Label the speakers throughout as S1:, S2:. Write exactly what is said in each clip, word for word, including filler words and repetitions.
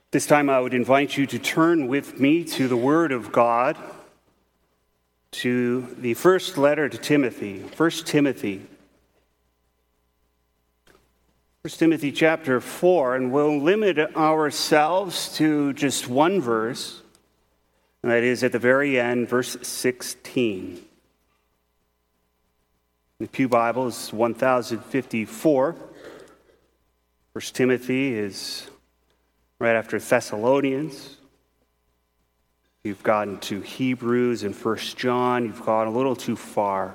S1: This time I would invite you to turn with me to the Word of God, to the first letter to Timothy, First Timothy. First Timothy chapter four, and we'll limit ourselves to just one verse, and that is at the very end, verse sixteen. The Pew Bible is one thousand fifty-four. First Timothy is right after Thessalonians. You've gotten to Hebrews and First John. You've gone a little too far.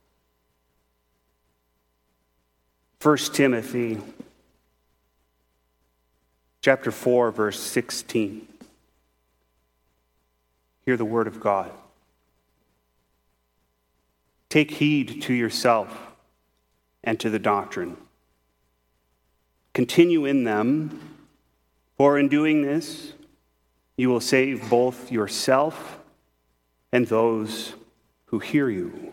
S1: First Timothy chapter four, verse sixteen. Hear the word of God. Take heed to yourself and to the doctrine. Continue in them, for in doing this, you will save both yourself and those who hear you.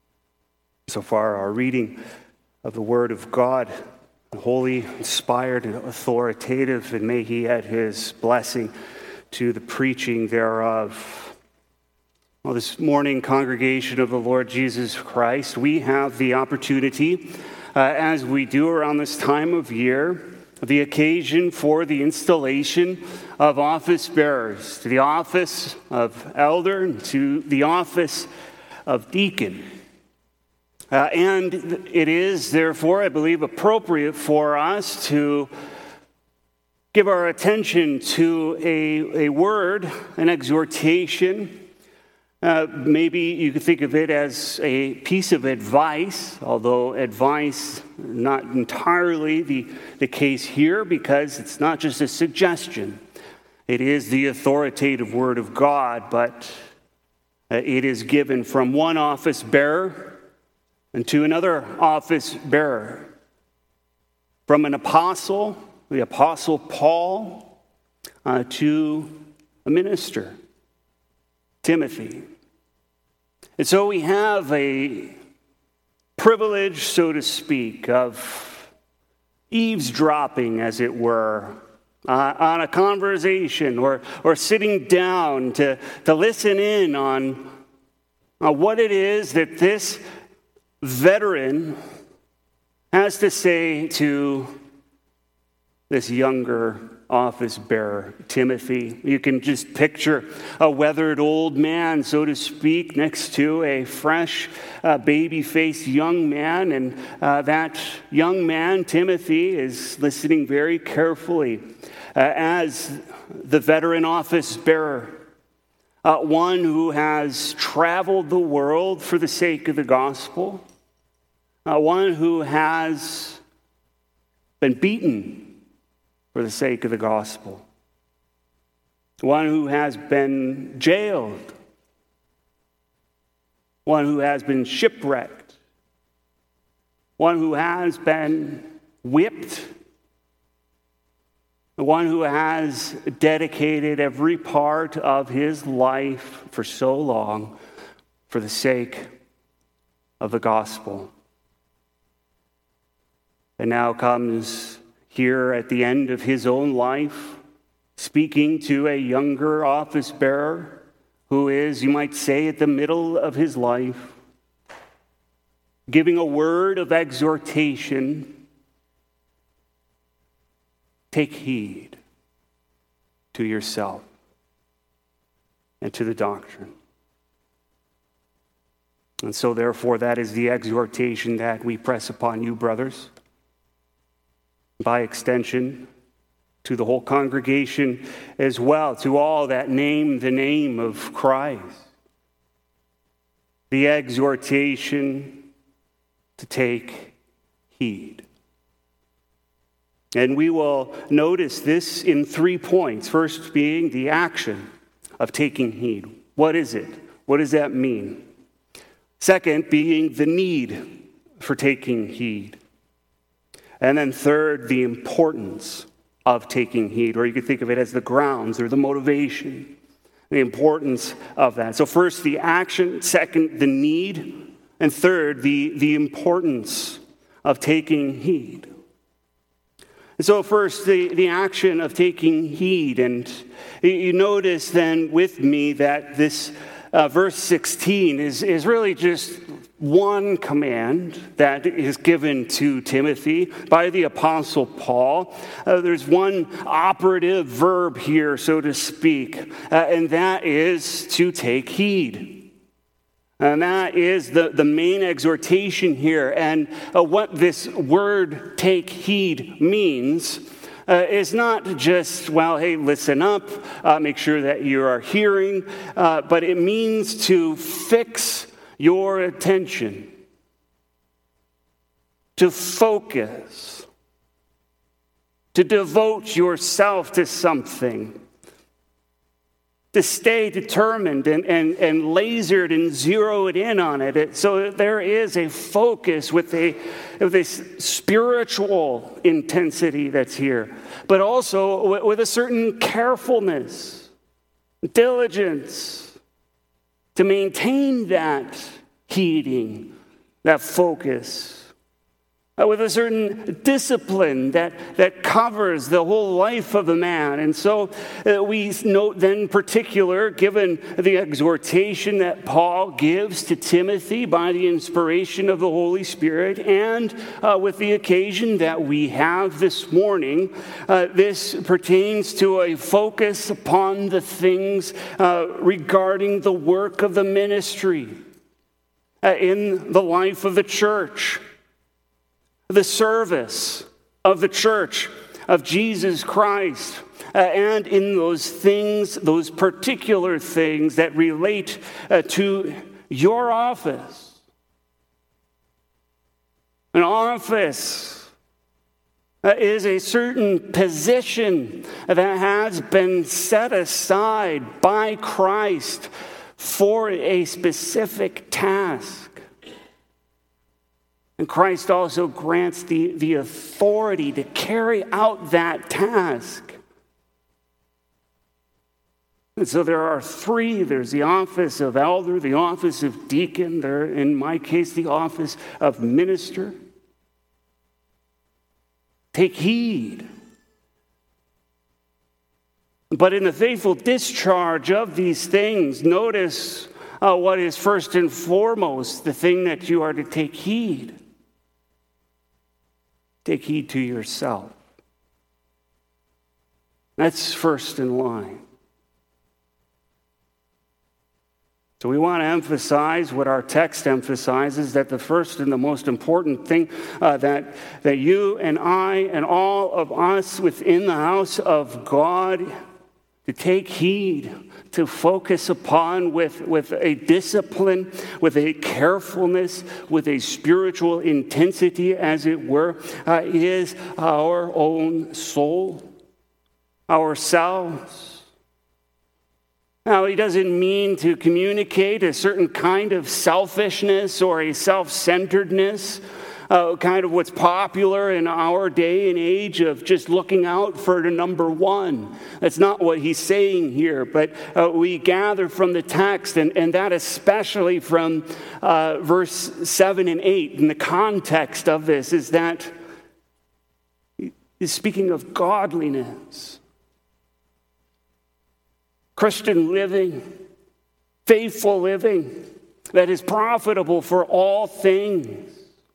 S1: So far, our reading of the Word of God, holy, inspired, and authoritative, and may He add His blessing to the preaching thereof. Well, this morning, congregation of the Lord Jesus Christ, we have the opportunity, uh, as we do around this time of year, the occasion for the installation of office bearers, to the office of elder, and to the office of deacon. Uh, and it is, therefore, I believe, appropriate for us to give our attention to a, a word, an exhortation. Uh, maybe you could think of it as a piece of advice, although advice not entirely the, the case here, because it's not just a suggestion. It is the authoritative word of God, but uh, it is given from one office bearer and to another office bearer. From an apostle, the apostle Paul, uh, to a minister, Timothy. And so we have a privilege, so to speak, of eavesdropping, as it were, uh, on a conversation, or or sitting down to, to listen in on uh, what it is that this veteran has to say to this younger office bearer, Timothy. You can just picture a weathered old man, so to speak, next to a fresh, uh, baby-faced young man. And uh, that young man, Timothy, is listening very carefully uh, as the veteran office bearer, uh, one who has traveled the world for the sake of the gospel, uh, one who has been beaten for the sake of the gospel, one who has been jailed, one who has been shipwrecked, one who has been whipped, the one who has dedicated every part of his life for so long for the sake of the gospel. And now comes here at the end of his own life, speaking to a younger office bearer who is, you might say, at the middle of his life, giving a word of exhortation. Take heed to yourself and to the doctrine. And so, therefore, that is the exhortation that we press upon you, brothers. By extension, to the whole congregation as well, to all that name the name of Christ. The exhortation to take heed. And we will notice this in three points. First being the action of taking heed. What is it? What does that mean? Second being the need for taking heed. And then third, the importance of taking heed, or you could think of it as the grounds or the motivation, the importance of that. So first, the action. Second, the need. And third, the, the importance of taking heed. So first, the, the action of taking heed. And you notice then with me that this uh, verse sixteen is, is really just one command that is given to Timothy by the Apostle Paul. Uh, there's one operative verb here, so to speak, uh, and that is to take heed. And that is the, the main exhortation here. And uh, what this word take heed means uh, is not just, well, hey, listen up, uh, make sure that you are hearing, uh, but it means to fix your attention, to focus, to devote yourself to something, to stay determined and, and, and lasered and zeroed in on it. it. So there is a focus with a with this spiritual intensity that's here, but also with, with a certain carefulness, diligence to maintain that heeding, that focus. Uh, with a certain discipline that, that covers the whole life of a man. And so uh, we note then in particular, given the exhortation that Paul gives to Timothy by the inspiration of the Holy Spirit, and uh, with the occasion that we have this morning, uh, this pertains to a focus upon the things uh, regarding the work of the ministry uh, in the life of the church. The service of the church of Jesus Christ, uh, and in those things, those particular things that relate uh, to your office. An office uh, is a certain position that has been set aside by Christ for a specific task. And Christ also grants the, the authority to carry out that task. And so there are three. There's the office of elder, the office of deacon, there, in my case, the office of minister. Take heed. But in the faithful discharge of these things, notice uh, what is first and foremost the thing that you are to take heed. Take heed to yourself. That's first in line. So we want to emphasize what our text emphasizes, that the first and the most important thing uh, that, that you and I and all of us within the house of God to take heed, to focus upon with, with a discipline, with a carefulness, with a spiritual intensity, as it were, uh, is our own soul, ourselves. Now, he doesn't mean to communicate a certain kind of selfishness or a self-centeredness, Uh, kind of what's popular in our day and age of just looking out for the number one. That's not what he's saying here, but uh, we gather from the text, and, and that especially from uh, verse seven and eight, in the context of this, is that he's speaking of godliness, Christian living, faithful living, that is profitable for all things.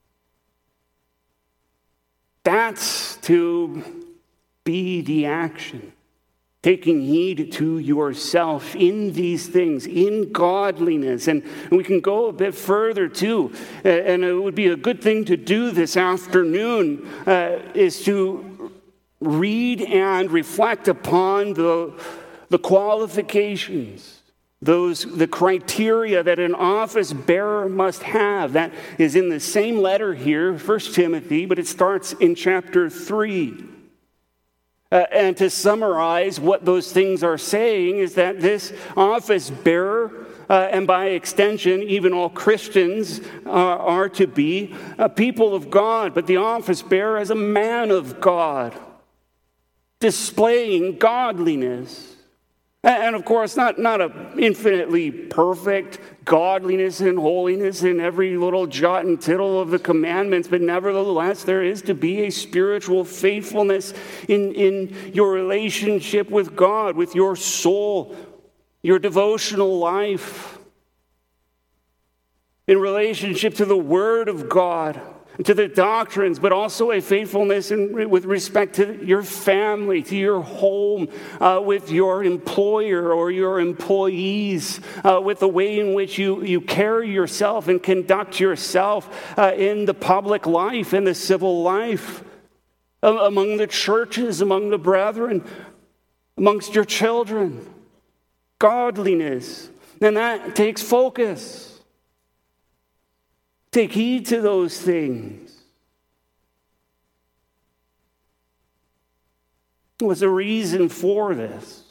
S1: That's to be the action, taking heed to yourself in these things, in godliness. And we can go a bit further too, and it would be a good thing to do this afternoon, uh, is to read and reflect upon the, the qualifications, Those, the criteria that an office bearer must have. That is in the same letter here, First Timothy, but it starts in chapter three. Uh, and to summarize what those things are saying is that this office bearer, uh, and by extension, even all Christians uh, are to be a people of God, but the office bearer is a man of God, displaying godliness, And of course, not, not a infinitely perfect godliness and holiness in every little jot and tittle of the commandments, but nevertheless, there is to be a spiritual faithfulness in, in your relationship with God, with your soul, your devotional life, in relationship to the Word of God, to the doctrines, but also a faithfulness in, with respect to your family, to your home, uh, with your employer or your employees, uh, with the way in which you, you carry yourself and conduct yourself uh, in the public life, in the civil life, uh, among the churches, among the brethren, amongst your children. Godliness. And that takes focus. Take heed to those things. What's the reason for this?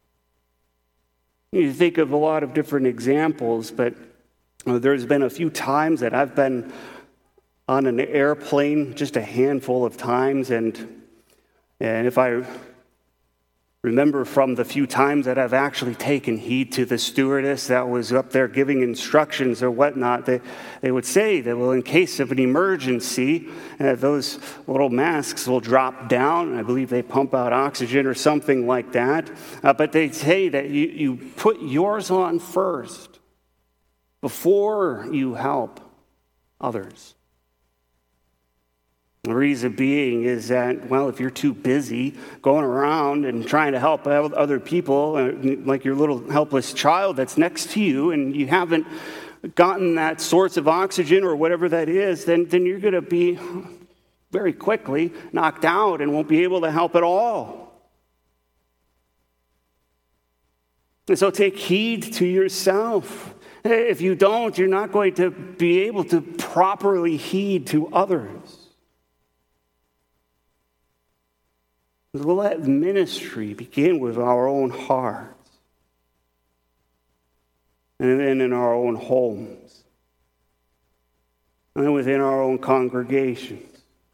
S1: You think of a lot of different examples, but there's been a few times that I've been on an airplane, just a handful of times, and and if I remember from the few times that I've actually taken heed to the stewardess that was up there giving instructions or whatnot, they, they would say that, well, in case of an emergency, uh, those little masks will drop down. I believe they pump out oxygen or something like that. Uh, but they say that you, you put yours on first before you help others. The reason being is that, well, if you're too busy going around and trying to help other people, like your little helpless child that's next to you, and you haven't gotten that source of oxygen or whatever that is, then, then you're going to be very quickly knocked out and won't be able to help at all. And so take heed to yourself. If you don't, you're not going to be able to properly heed to others. Let ministry begin with our own hearts and then in our own homes and then within our own congregations.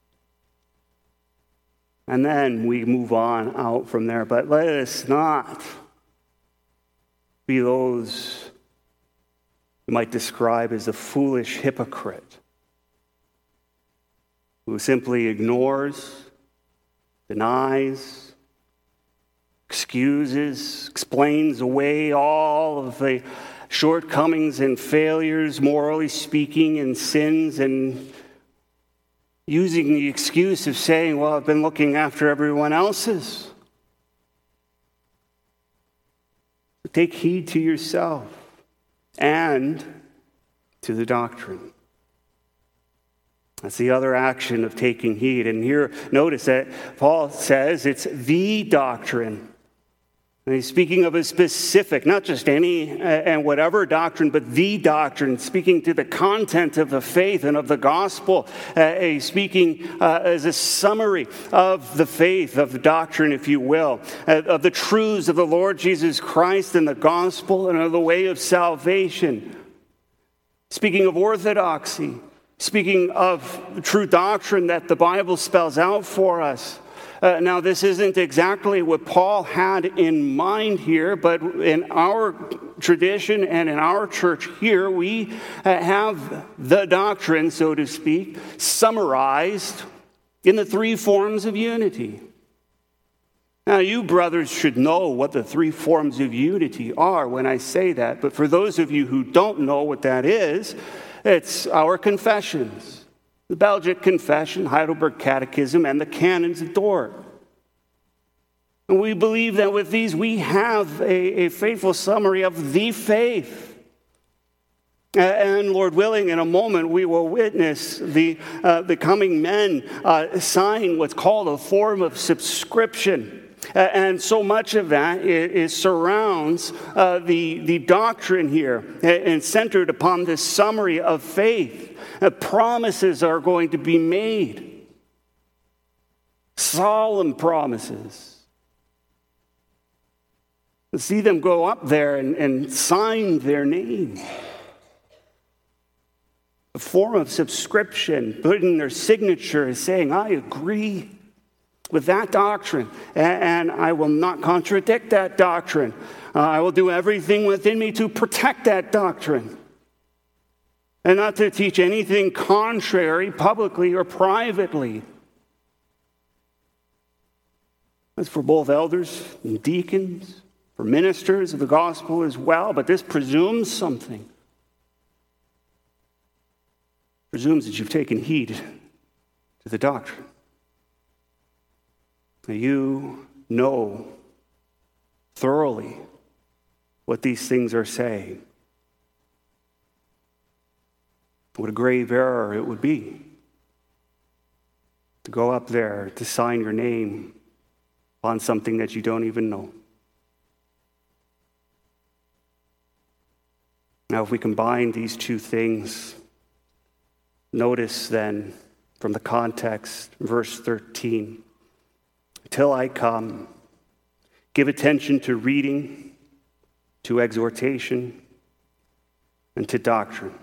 S1: And then we move on out from there. But let us not be those you might describe as a foolish hypocrite who simply ignores, denies, excuses, explains away all of the shortcomings and failures, morally speaking, and sins, and using the excuse of saying, well, I've been looking after everyone else's. Take heed to yourself and to the doctrine. That's the other action of taking heed. And here, notice that Paul says it's the doctrine. And he's speaking of a specific, not just any uh, and whatever doctrine, but the doctrine, speaking to the content of the faith and of the gospel. Uh, he's speaking uh, as a summary of the faith, of the doctrine, if you will, uh, of the truths of the Lord Jesus Christ and the gospel and of the way of salvation. Speaking of orthodoxy. Speaking of true doctrine that the Bible spells out for us. Uh, now, this isn't exactly what Paul had in mind here, but in our tradition and in our church here, we uh, have the doctrine, so to speak, summarized in the three forms of unity. Now, you brothers should know what the three forms of unity are when I say that, but for those of you who don't know what that is, it's our confessions, the Belgic Confession, Heidelberg Catechism, and the Canons of Dort. And we believe that with these we have a, a faithful summary of the faith. And Lord willing, in a moment we will witness the, uh, the coming men uh, sign what's called a form of subscription. Uh, and so much of that is, is surrounds uh, the, the doctrine here and centered upon this summary of faith. Uh, promises are going to be made. Solemn promises. And see them go up there and, and sign their name. A form of subscription, putting their signature is saying, I agree with that doctrine, and I will not contradict that doctrine. Uh, I will do everything within me to protect that doctrine, and not to teach anything contrary publicly or privately. That's for both elders and deacons, for ministers of the gospel as well, but this presumes something. Presumes that you've taken heed to the doctrine. That you know thoroughly what these things are saying. What a grave error it would be to go up there to sign your name on something that you don't even know. Now, if we combine these two things, notice then from the context, verse thirteen, until I come, give attention to reading, to exhortation, and to doctrine.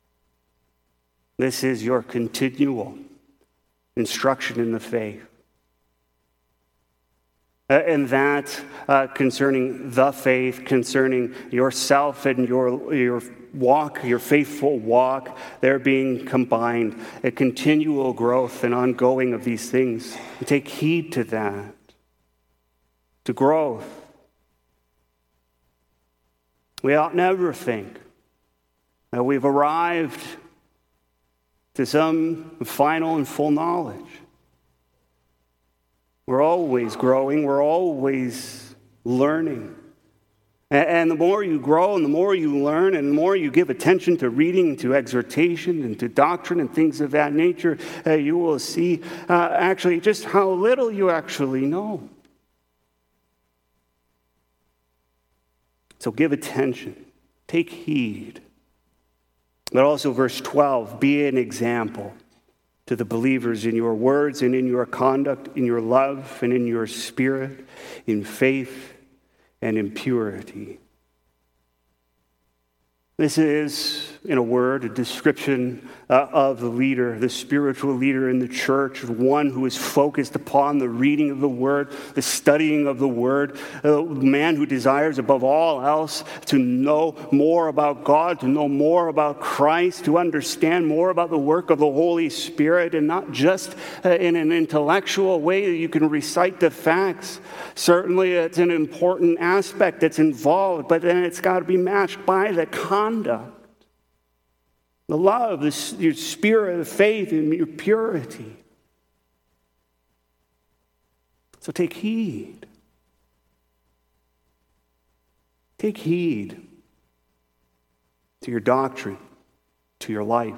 S1: This is your continual instruction in the faith. Uh, and that uh, concerning the faith, concerning yourself and your your walk, your faithful walk, they're being combined. A continual growth and ongoing of these things. Take heed to that, to growth. We ought never think that we've arrived to some final and full knowledge. We're always growing. We're always learning. And the more you grow and the more you learn and the more you give attention to reading, to exhortation and to doctrine and things of that nature, uh, you will see uh, actually just how little you actually know. So give attention. Take heed. But also verse twelve, be an example to the believers in your words and in your conduct, in your love and in your spirit, in faith and in purity. This is, in a word, a description uh, of the leader, the spiritual leader in the church, one who is focused upon the reading of the word, the studying of the word, a man who desires above all else to know more about God, to know more about Christ, to understand more about the work of the Holy Spirit, and not just uh, in an intellectual way that you can recite the facts. Certainly it's an important aspect that's involved, but then it's got to be matched by the conduct. Conduct, the love, the, your spirit, the faith, and your purity. So take heed. Take heed to your doctrine, to your life.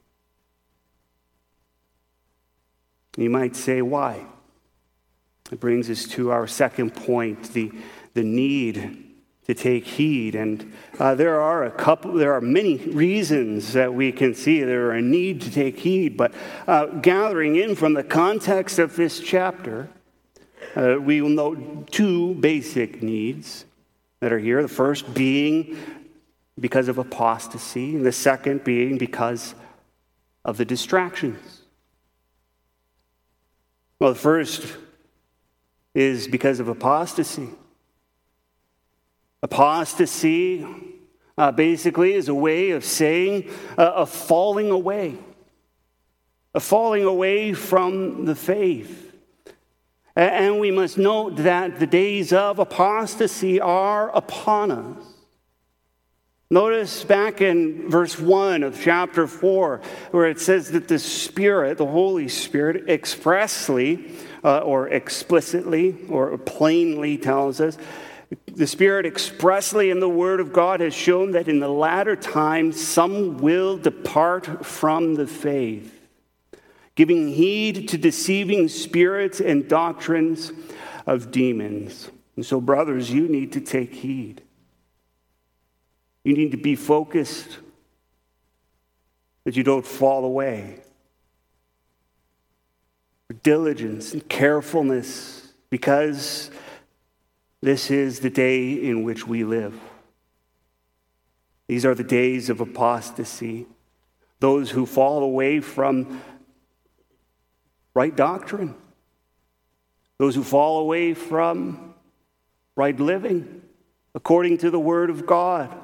S1: You might say, why? It brings us to our second point, the, the need to take heed. And uh, there are a couple, there are many reasons that we can see there are a need to take heed. But uh, gathering in from the context of this chapter, uh, we will note two basic needs that are here. The first being because of apostasy, and the second being because of the distractions. Well, the first is because of apostasy. Apostasy uh, basically is a way of saying uh, a falling away, a falling away from the faith. And we must note that the days of apostasy are upon us. Notice back in verse one of chapter four, where it says that the Spirit, the Holy Spirit, expressly uh, or explicitly or plainly tells us, the Spirit expressly in the Word of God has shown that in the latter times some will depart from the faith, giving heed to deceiving spirits and doctrines of demons. And so, brothers, you need to take heed. You need to be focused that you don't fall away. Diligence and carefulness, because this is the day in which we live. These are the days of apostasy. Those who fall away from right doctrine. those who fall away from right living according to the Word of God.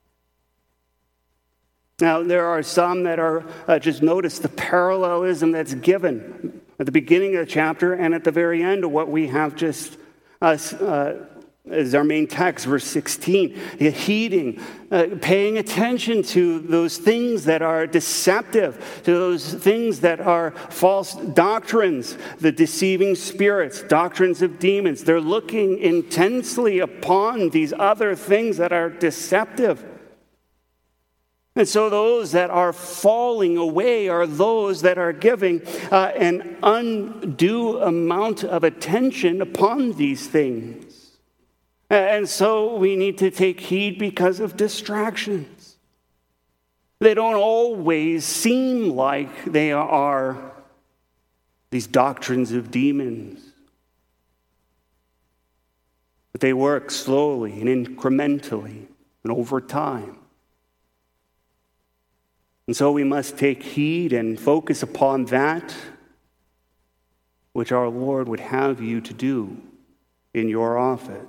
S1: Now, there are some that are, uh, just notice the parallelism that's given at the beginning of the chapter and at the very end of what we have just uh, uh, as our main text, verse sixteen, heeding, uh, paying attention to those things that are deceptive, to those things that are false doctrines, the deceiving spirits, doctrines of demons. They're looking intensely upon these other things that are deceptive. And so those that are falling away are those that are giving uh, an undue amount of attention upon these things. And so we need to take heed because of distractions. They don't always seem like they are these doctrines of demons. But they work slowly and incrementally and over time. And so we must take heed and focus upon that which our Lord would have you to do in your office.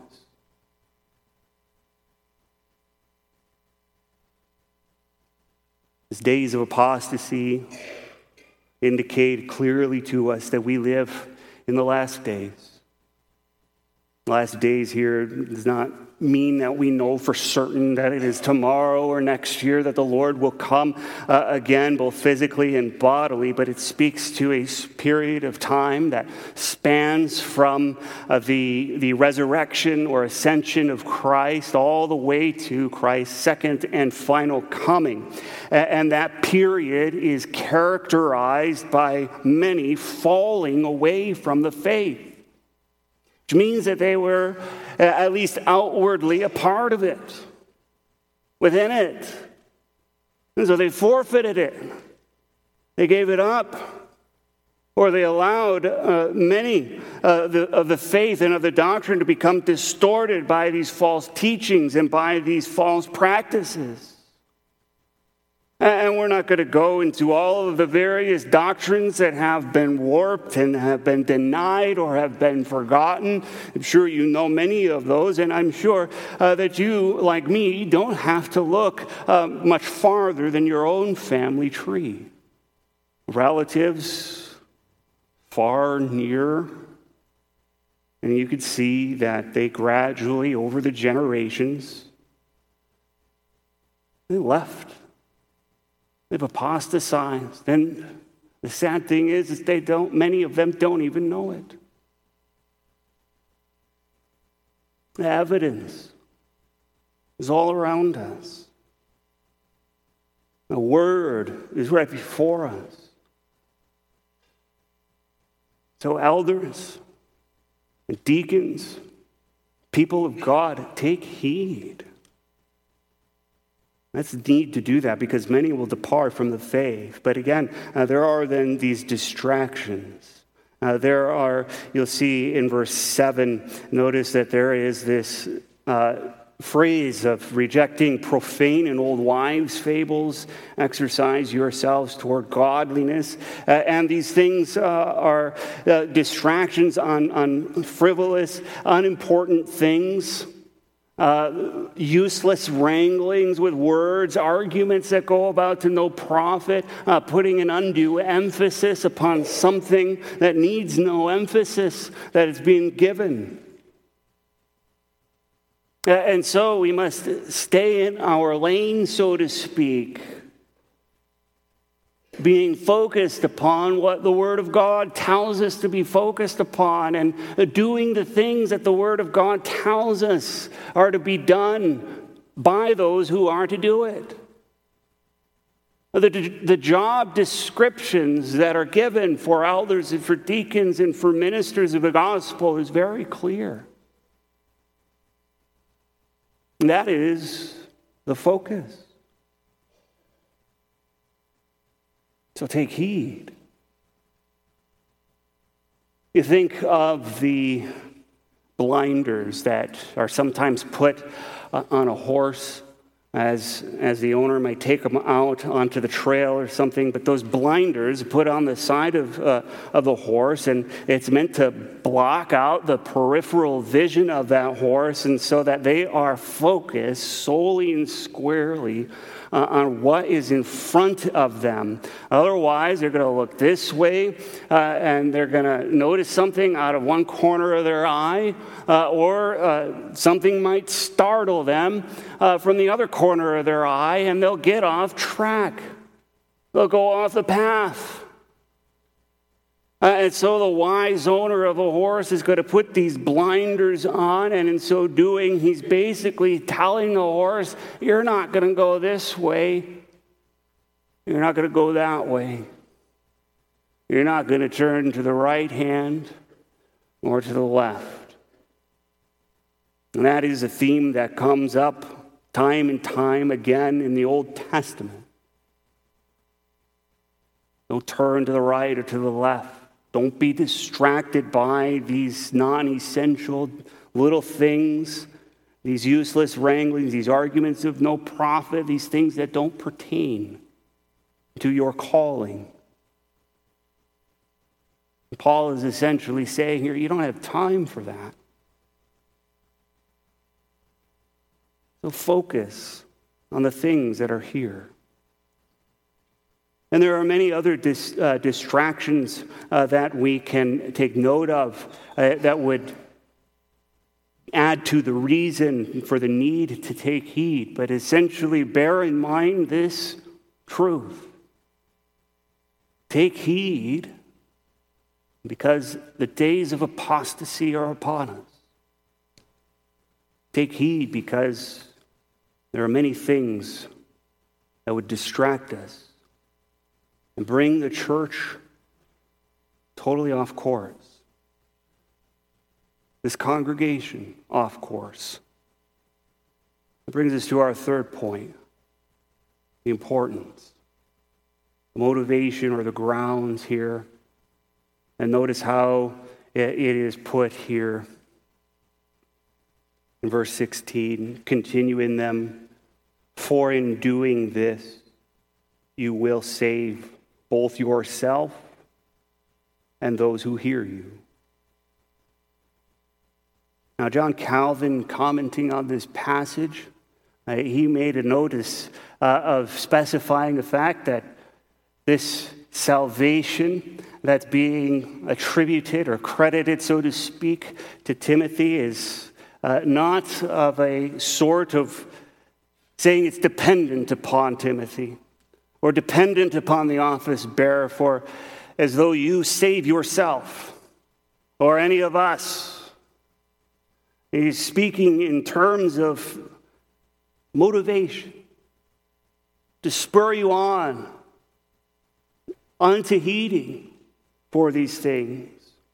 S1: These days of apostasy indicate clearly to us that we live in the last days. Last days here does not mean that we know for certain that it is tomorrow or next year that the Lord will come uh, again, both physically and bodily, but it speaks to a period of time that spans from uh, the, the resurrection or ascension of Christ all the way to Christ's second and final coming. And that period is characterized by many falling away from the faith, which means that they were at least outwardly a part of it, within it. And so they forfeited it. They gave it up. Or they allowed uh, many uh, the, of the faith and of the doctrine to become distorted by these false teachings and by these false practices. And we're not going to go into all of the various doctrines that have been warped and have been denied or have been forgotten. I'm sure you know many of those, and I'm sure uh, that you, like me, don't have to look uh, much farther than your own family tree. Relatives, far, near, and you could see that they gradually, over the generations, they left. They've apostatized. And the sad thing is, is they don't, many of them don't even know it. The evidence is all around us. The word is right before us. So elders and deacons, people of God, take heed. That's the need to do that because many will depart from the faith. But again, uh, there are then these distractions. Uh, there are, you'll see in verse seven, notice that there is this uh, phrase of rejecting profane and old wives' fables, exercise yourselves toward godliness. Uh, and these things uh, are uh, distractions on, on frivolous, unimportant things. Uh, useless wranglings with words, arguments that go about to no profit, uh, putting an undue emphasis upon something that needs no emphasis that is being given. Uh, and so we must stay in our lane, so to speak, being focused upon what the Word of God tells us to be focused upon and doing the things that the Word of God tells us are to be done by those who are to do it. The, the job descriptions that are given for elders and for deacons and for ministers of the gospel is very clear. And that is the focus. So take heed. You think of the blinders that are sometimes put uh, on a horse as, as the owner might take them out onto the trail or something, but those blinders put on the side of, uh, of the horse, and it's meant to block out the peripheral vision of that horse, and so that they are focused solely and squarely Uh, on what is in front of them. Otherwise, they're going to look this way, uh, and they're going to notice something out of one corner of their eye, uh, or uh, something might startle them uh, from the other corner of their eye, and they'll get off track. They'll go off the path. Uh, and so the wise owner of a horse is going to put these blinders on, and in so doing, he's basically telling the horse, you're not going to go this way. You're not going to go that way. You're not going to turn to the right hand or to the left. And that is a theme that comes up time and time again in the Old Testament. Don't turn to the right or to the left. Don't be distracted by these non-essential little things, these useless wranglings, these arguments of no profit, these things that don't pertain to your calling. Paul is essentially saying here, you don't have time for that. So focus on the things that are here. And there are many other dis, uh, distractions uh, that we can take note of uh, that would add to the reason for the need to take heed. But essentially, bear in mind this truth. Take heed because the days of apostasy are upon us. Take heed because there are many things that would distract us and bring the church totally off course. This congregation off course. It brings us to our third point, the importance, the motivation or the grounds here. And notice how it is put here in verse sixteen. Continue in them, for in doing this you will save both yourself and those who hear you. Now, John Calvin, commenting on this passage, uh, he made a notice uh, of specifying the fact that this salvation that's being attributed or credited, so to speak, to Timothy is uh, not of a sort of saying it's dependent upon Timothy, or dependent upon the office bearer, for as though you save yourself or any of us. He's speaking in terms of motivation to spur you on unto heeding for these things.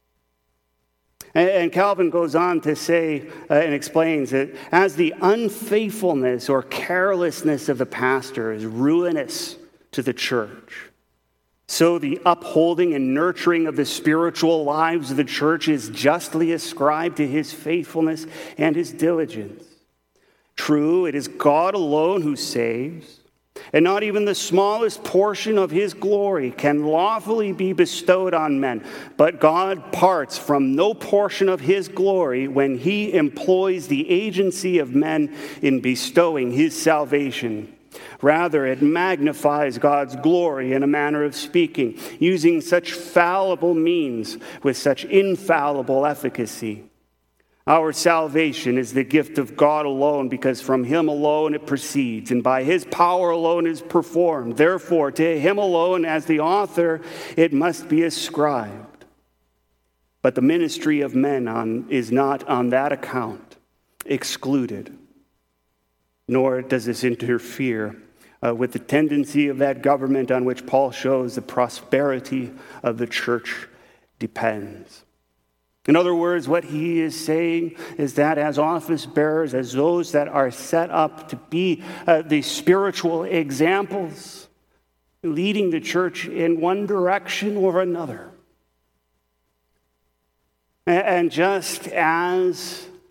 S1: And Calvin goes on to say uh, and explains that as the unfaithfulness or carelessness of the pastor is ruinous to the church, so the upholding and nurturing of the spiritual lives of the church is justly ascribed to his faithfulness and his diligence. True, it is God alone who saves, and not even the smallest portion of his glory can lawfully be bestowed on men. But God parts from no portion of his glory when he employs the agency of men in bestowing his salvation. Rather, it magnifies God's glory in a manner of speaking, using such fallible means with such infallible efficacy. Our salvation is the gift of God alone, because from him alone it proceeds, and by his power alone is performed. Therefore, to him alone, as the author, it must be ascribed. But the ministry of men on, is not on that account excluded, nor does this interfere uh, with the tendency of that government on which Paul shows the prosperity of the church depends. In other words, what he is saying is that as office bearers, as those that are set up to be uh, the spiritual examples, leading the church in one direction or another. And just as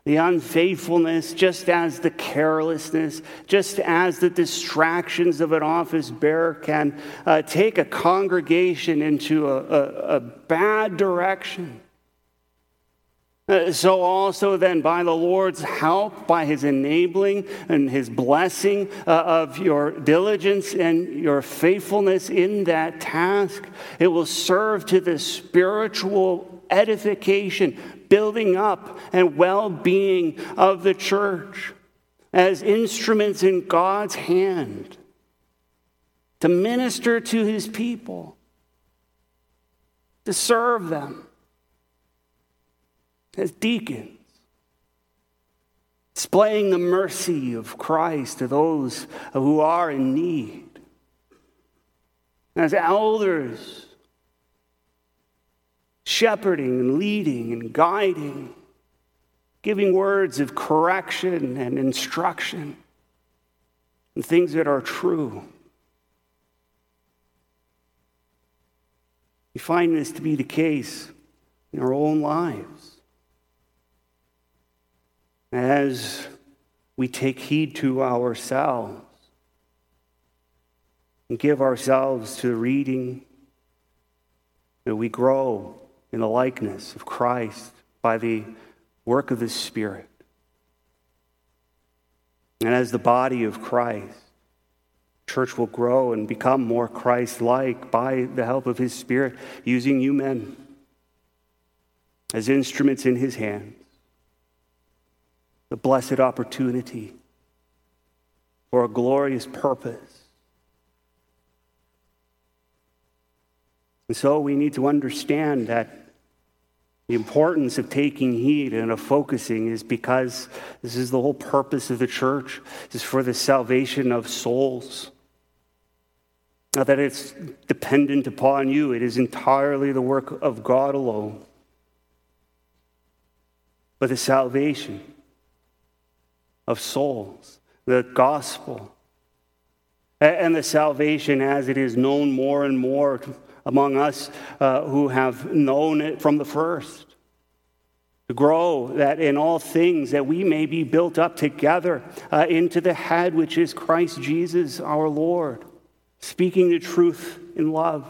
S1: the unfaithfulness, just as the carelessness, just as the distractions of an office bearer can uh, take a congregation into a, a, a bad direction. Uh, so also then, by the Lord's help, by his enabling and his blessing uh, of your diligence and your faithfulness in that task, it will serve to the spiritual edification, building up and well-being of the church as instruments in God's hand to minister to his people, to serve them as deacons, displaying the mercy of Christ to those who are in need, as elders, shepherding and leading and guiding, giving words of correction and instruction, and things that are true. We find this to be the case in our own lives. As we take heed to ourselves and give ourselves to the reading, that we grow in the likeness of Christ by the work of the Spirit. And as the body of Christ, church will grow and become more Christ-like by the help of his Spirit, using you men as instruments in his hands. The blessed opportunity for a glorious purpose. And so we need to understand that the importance of taking heed and of focusing is because this is the whole purpose of the church, is for the salvation of souls. Not that it's dependent upon you, it is entirely the work of God alone. But the salvation of souls, the gospel, and the salvation as it is known more and more among us uh, who have known it from the first. To grow that in all things that we may be built up together uh, into the head, which is Christ Jesus our Lord, speaking the truth in love.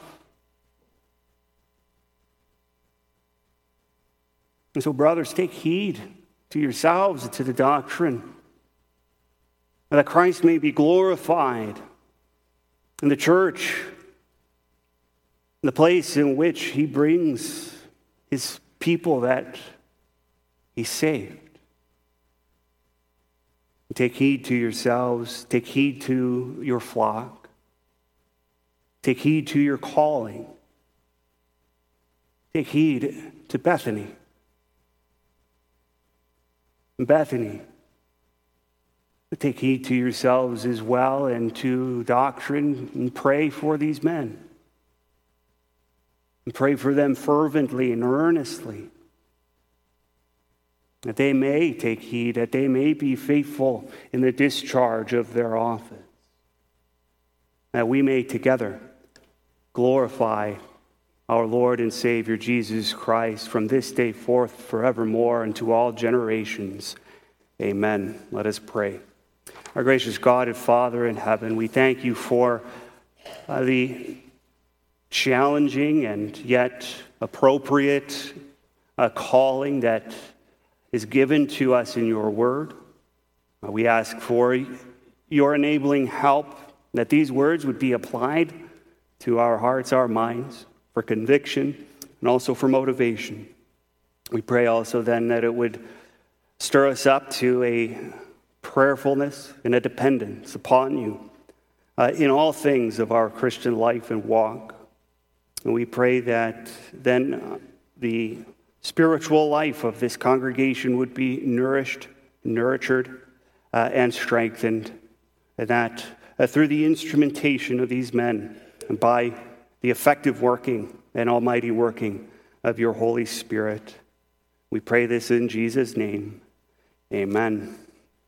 S1: And so, brothers, take heed to yourselves and to the doctrine, that Christ may be glorified in the church, in the place in which he brings his people that he saved. Take heed to yourselves. Take heed to your flock. Take heed to your calling. Take heed to Bethany. Bethany. Take heed to yourselves as well and to doctrine, and pray for these men. And pray for them fervently and earnestly, that they may take heed, that they may be faithful in the discharge of their office, that we may together glorify our Lord and Savior Jesus Christ from this day forth forevermore and to all generations. Amen. Let us pray. Our gracious God and Father in heaven, we thank you for uh, the challenging and yet appropriate uh, calling that is given to us in your word. Uh, we ask for your enabling help, that these words would be applied to our hearts, our minds, for conviction and also for motivation. We pray also then that it would stir us up to a prayerfulness and a dependence upon you uh, in all things of our Christian life and walk. And we pray that then uh, the spiritual life of this congregation would be nourished, nurtured, uh, and strengthened, and that uh, through the instrumentation of these men and by the effective working and almighty working of your Holy Spirit, we pray this in Jesus' name. Amen.